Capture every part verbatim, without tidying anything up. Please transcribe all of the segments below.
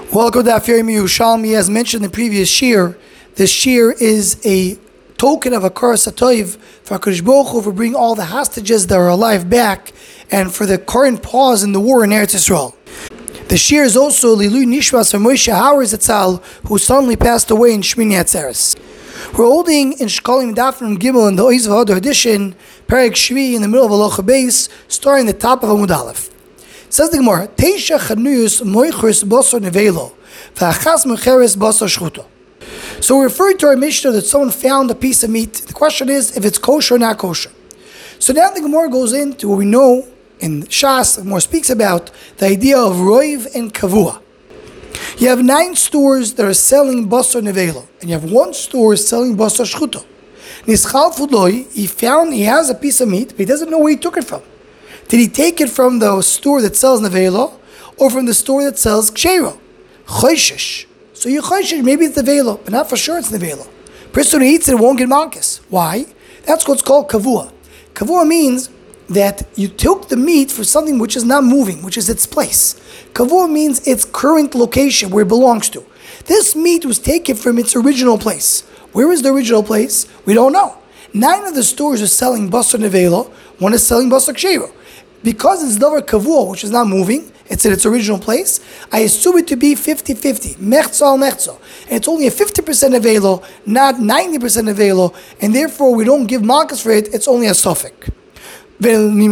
Welcome to Daf Yomi Yerushalmi. As mentioned in the previous shir, this shir is a token of a Karas HaToiv for HaKadosh Baruch Hu for bringing all the hostages that are alive back and for the current pause in the war in Eretz Yisrael. The shir is also Lilui Nishmas from Moshe Hauer Zatzal, who suddenly passed away in Shmini Atzeres. We're holding in Shkolim Daf Nun Gimel in the Oiz V'Hodor edition, Perek Shvi in the middle of Halacha Beis, starting the top of Amud Aleph. Says the Gemara, Teisha Chanuyus Moichris Bosor Nevelo, V'achas Mecheres Bosor Shchuto. So we're referring to our Mishnah that someone found a piece of meat. The question is if it's kosher or not kosher. So now the Gemara goes into what we know in Shas, the Gemara speaks about the idea of Roiv and Kavua. You have nine stores that are selling Bosor Nevelo, and you have one store selling Bosor Shchuto. Nischal Fudloi, he found he has a piece of meat, but he doesn't know where he took it from. Did he take it from the store that sells Nevelo or from the store that sells Kshero? Choishesh. So you choishesh, maybe it's Nevelo, but not for sure it's Nevelo. Person who eats it won't get malchus. Why? That's what's called Kavua. Kavua means that you took the meat for something which is not moving, which is its place. Kavua means its current location, where it belongs to. This meat was taken from its original place. Where is the original place? We don't know. Nine of the stores are selling Basar Nevelo, one is selling Basar Kshero. Because it's Davar Kavua, which is not moving, it's in its original place, I assume it to be fifty-fifty, mechzo al mechzo. And it's only a fifty percent avelo, not ninety percent avelo, and therefore we don't give malchus for it, it's only a suffix. But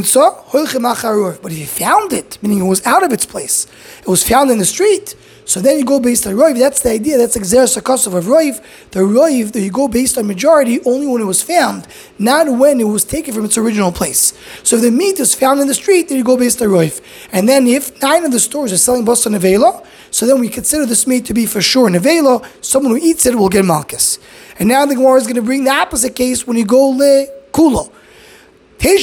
if you found it, meaning it was out of its place, it was found in the street, so then you go based on Roiv. That's the idea, that's Xeris HaKosov of Roiv. The Roiv, that you go based on majority only when it was found, not when it was taken from its original place. So if the meat is found in the street, then you go based on Roiv. And then if nine of the stores are selling Bosar Nevelo, so then we consider this meat to be for sure Nevelo, someone who eats it will get malchus. And now the Gemara is going to bring the opposite case when you go le kulo. You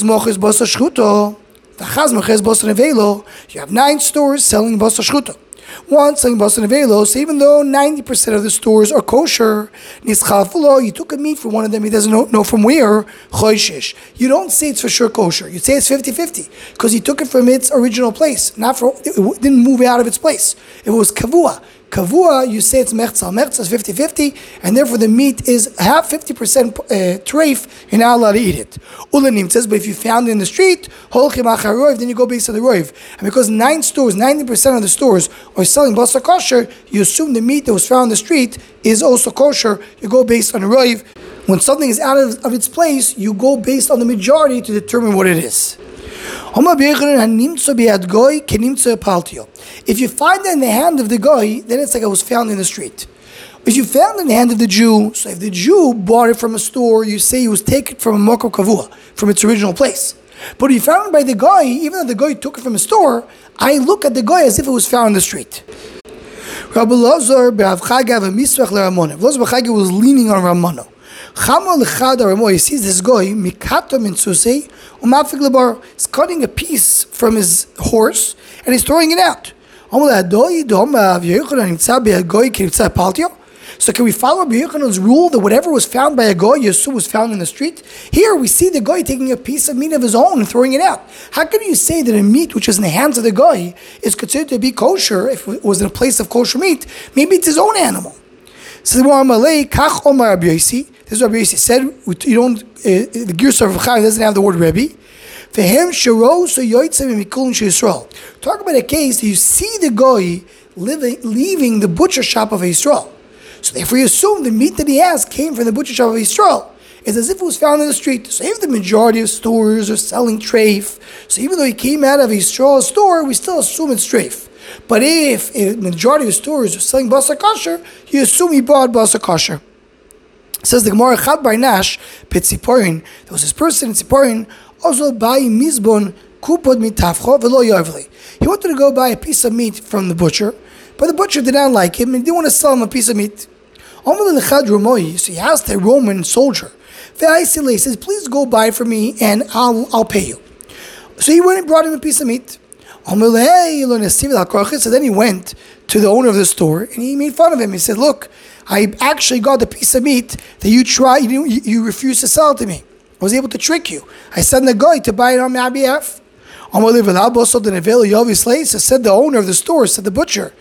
have nine stores selling Basar Shchuto. One selling Basar Nevelo, so even though ninety percent of the stores are kosher, you took a meat from one of them, he doesn't know, know from where, you don't say it's for sure kosher, you say it's fifty-fifty, because he took it from its original place, not from, it didn't move out of its place. It was kavua. Kavua, you say it's mechza. Mechza is fifty-fifty, and therefore the meat is half fifty percent uh, treif, you're not allowed to eat it. Ulanim says, but if you found it in the street, then you go based on the roiv. And because nine stores, ninety percent of the stores are selling basar kosher, you assume the meat that was found in the street is also kosher, you go based on the roiv. When something is out of, of its place, you go based on the majority to determine what it is. If you find it in the hand of the guy, then it's like it was found in the street. If you found it in the hand of the Jew, so if the Jew bought it from a store, you say it was taken from a Mokor Kavua, from its original place. But if you found it by the guy, even though the guy took it from a store, I look at the guy as if it was found in the street. Rabbi Lazar was leaning on Ramano. He sees this guy, he's cutting a piece from his horse and he's throwing it out. So can we follow Rabbi Yochanan's rule that whatever was found by a goy, you assume was found in the street? Here we see the guy taking a piece of meat of his own and throwing it out. How can you say that a meat which is in the hands of the guy is considered to be kosher if it was in a place of kosher meat? Maybe it's his own animal. So the Amalei Kach Omar Rabbi Yossi. This is what Rabbi Yossi said. You don't. Uh, the Girsa of Chaim doesn't have the word Rebbe. For him, Shiro so Yoitzim Mikulin Yisrael. Talk about a case that you see the guy living, leaving the butcher shop of Yisrael. So therefore, you assume the meat that he has came from the butcher shop of Yisrael. It's as if it was found in the street. So if the majority of stores are selling treif, so even though he came out of Yisrael's store, we still assume it's treif. But if a majority of stores are selling basar kosher, you assume he bought basar kosher. Says the Gemara, Chad Bar Nash, Petziporin, there was this person in Tziporin, also buy mizbon kupod mitafcho velo yovli. He wanted to go buy a piece of meat from the butcher, but the butcher did not like him and didn't want to sell him a piece of meat. So he asked a Roman soldier, he says, please go buy for me and I'll I'll pay you. So he went and brought him a piece of meat. So then he went to the owner of the store and he made fun of him. He said, look, I actually got the piece of meat that you try, you, you refused to sell it to me. I was able to trick you. I sent the guy to buy it on my behalf. So said the owner of the store, said the butcher,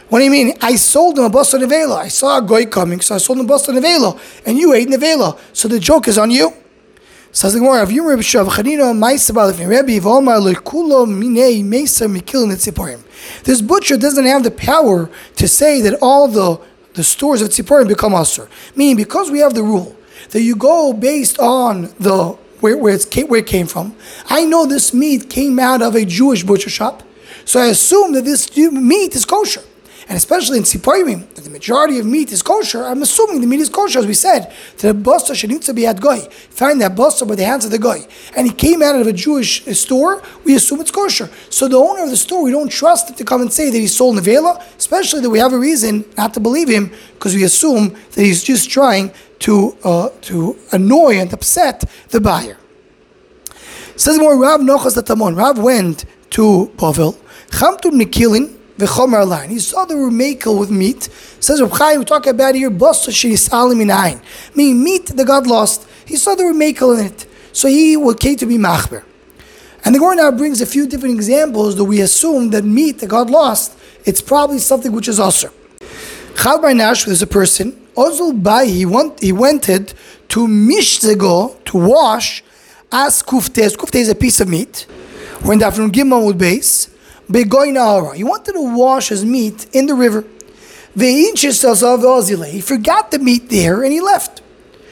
What do you mean? I sold him a bus of nevela. I saw a guy coming, so I sold him a bus of nevela, and you ate nevela. So the joke is on you. Says the Gemara, "Avim Rabbi Shav Chanina Ma'aser Balefnei Rebbe V'Omar Le'Kulo Minei Meiser Mikil Netziporim." This butcher doesn't have the power to say that all the the stores of Tziporim become usher. Meaning, because we have the rule that you go based on the where where, it's, where it came from. I know this meat came out of a Jewish butcher shop, so I assume that this meat is kosher. And especially in Tziporim, that the majority of meat is kosher, I'm assuming the meat is kosher, as we said, that the basa shenitza be at goy. Find that basa by the hands of the goy. And he came out of a Jewish store, we assume it's kosher. So the owner of the store, we don't trust him to come and say that he sold nevela, especially that we have a reason not to believe him, because we assume that he's just trying to uh, to annoy and upset the buyer. Says more, Rav Nochas the Tamon. Rav went to Bavel, Chamtu Nikilin, V'chomer line. He saw the rumekel with meat. Says Reb Chaim, we talk about here, basa shenisal minayin, meaning meat that God lost. He saw the rumekel in it, so he came to be machber. And the Gemara now brings a few different examples that we assume that meat that God lost, it's probably something which is usher. Chal Bar Nash, there's a person, Ozul Bai, he went, he wanted to mishzego, to wash, as kuftes. Kufte is a piece of meat. We're in the afternoon Gimel with base. Begoy Nahara. He wanted to wash his meat in the river. He forgot the meat there and he left.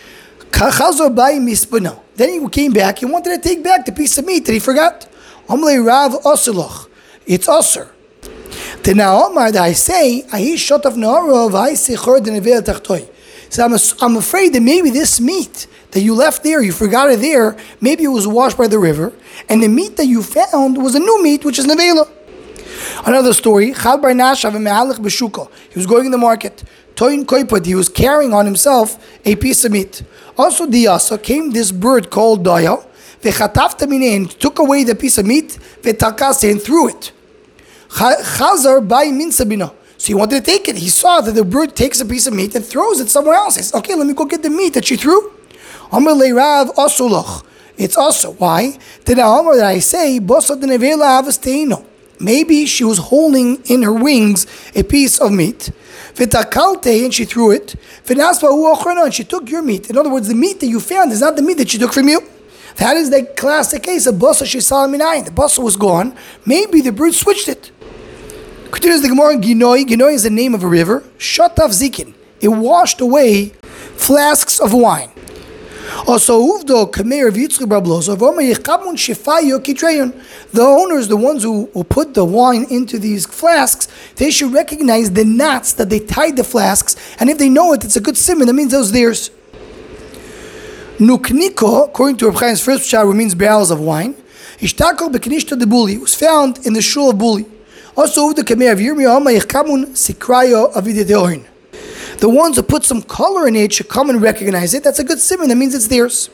Then he came back. He wanted to take back the piece of meat that he forgot. It's usher. Then now I say, so I'm, I'm afraid that maybe this meat that you left there, you forgot it there, maybe it was washed by the river, and the meat that you found was a new meat, which is nevela. Another story, Chal Bar Nashav me'alech b'shuka. He was going in the market. Toin koipad, he was carrying on himself a piece of meat. Also diyasa, came this bird called daya, v'chatafta minei, and took away the piece of meat, v'takase, and threw it. Chazar bai minsa bina. So he wanted to take it. He saw that the bird takes a piece of meat and throws it somewhere else. He says, okay, let me go get the meat that she threw. Amar le'rav asulach. It's also, why? Then Amar that I say, bosa de nevela avasteino. Maybe she was holding in her wings a piece of meat. V'takalte, and she threw it. V'naspa u'ochrona, and she took your meat. In other words, the meat that you found is not the meat that she took from you. That is the classic case of bosa shisal minayin. The bosa was gone. Maybe the bird switched it. Continues the Gemara, Ginoi. Ginoi is the name of a river. Shotav zikin. It washed away flasks of wine. Also, Uvdo Kameir Vitzri Brabloso, the owners, the ones who, who put the wine into these flasks, they should recognize the knots that they tied the flasks, and if they know it, it's a good simon, that means those theirs. Nukniko, according to Reb Chaim's first pshat, means barrels of wine. Ishtakol Beknishta de Buli, was found in the shul of Buli. Also, Uvdo Kameir Yirmiyah Yechkamun Sikrayo Avidedeoin. The ones who put some color in it should come and recognize it. That's a good simon. That means it's theirs.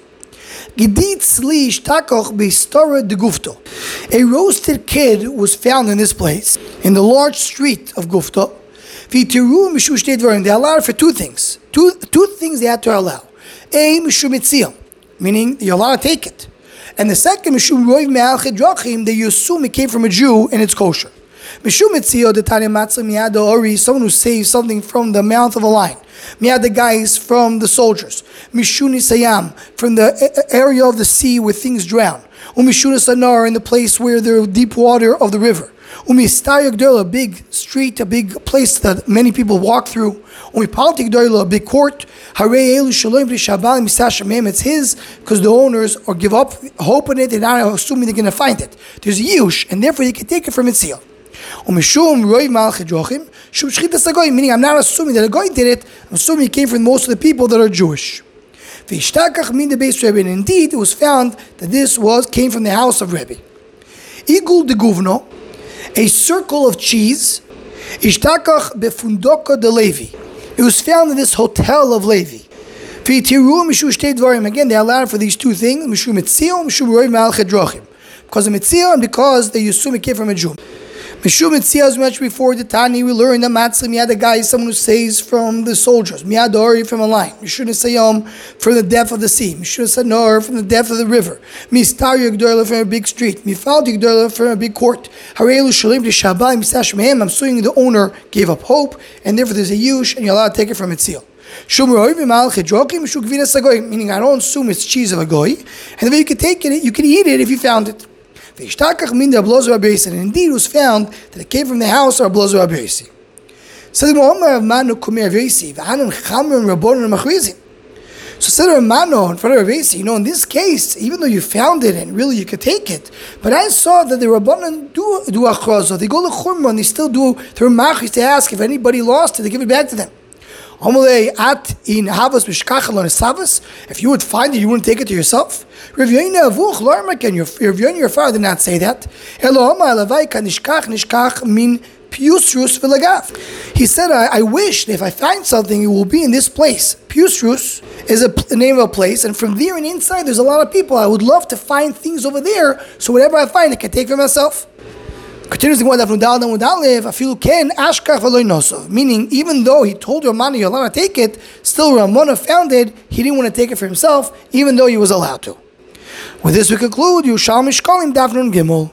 A roasted kid was found in this place, in the large street of Gufta. They allowed for two things. Two, two things they had to allow. A, meaning you're allowed to take it. And the second, that you assume it came from a Jew and it's kosher. Someone who saves something from the mouth of a lion. The guys from the soldiers. Mishuni Sayam, from the area of the sea where things drown. Umishuna Sanar, in the place where the deep water of the river. A big street, a big place that many people walk through. A big court. It's his because the owners or give up hope in it, they're not assuming they're going to find it. There's a yush, and therefore you can take it from Mitzil. Meaning, I'm not assuming that a guy did it, I'm assuming it came from most of the people that are Jewish. And indeed, it was found that this was came from the house of Rebbe. Igul de Guvno, a circle of cheese, it was found in this hotel of Levi. Again, they allowed for these two things, because of Mitzil and because they assume it came from a Jew. Mishum Mitzia, as much before the Tani, we learned that Matzah Miyad, the guy is someone who saves from the soldiers. Miyad Ori, from a lion. Mishum Sayom, from the depth of the sea. Mishum Sanor, from the depth of the river. Mistar Yagdorla, from a big street. Mifal Yagdorla, from a big court. Harelu Shalim Shabbai Misash Mehem. I'm suing the owner gave up hope, and therefore there's a yush, and you're allowed to take it from Mitzil. Meaning, I don't assume it's cheese of a goy, and the way you can take it, you can eat it if you found it. And indeed, it was found that it came from the house of Ablozo Abirisi. So the Muhammad Kumer Abirisi, Vahanam Chamim Rabbonim Machrizim. So said Ramano in front of Abirisi, you know, in this case, even though you found it and really you could take it, but I saw that the Rabbanon do do achrozo, they go to Churma and they still do the Ramachis to ask if anybody lost it, they give it back to them. If you would find it, you wouldn't take it to yourself. Rav Yoina and your your father did not say that. He said, I, I wish that if I find something, it will be in this place. Piusrus is a, a name of a place, and from there and inside, there's a lot of people. I would love to find things over there, so whatever I find, I can take for myself. Continues the one that meaning, even though he told Ramana you're allowed to take it, still Ramana found it, he didn't want to take it for himself, even though he was allowed to. With this we conclude, Yushal Mishkalim Daf Nun Gimel.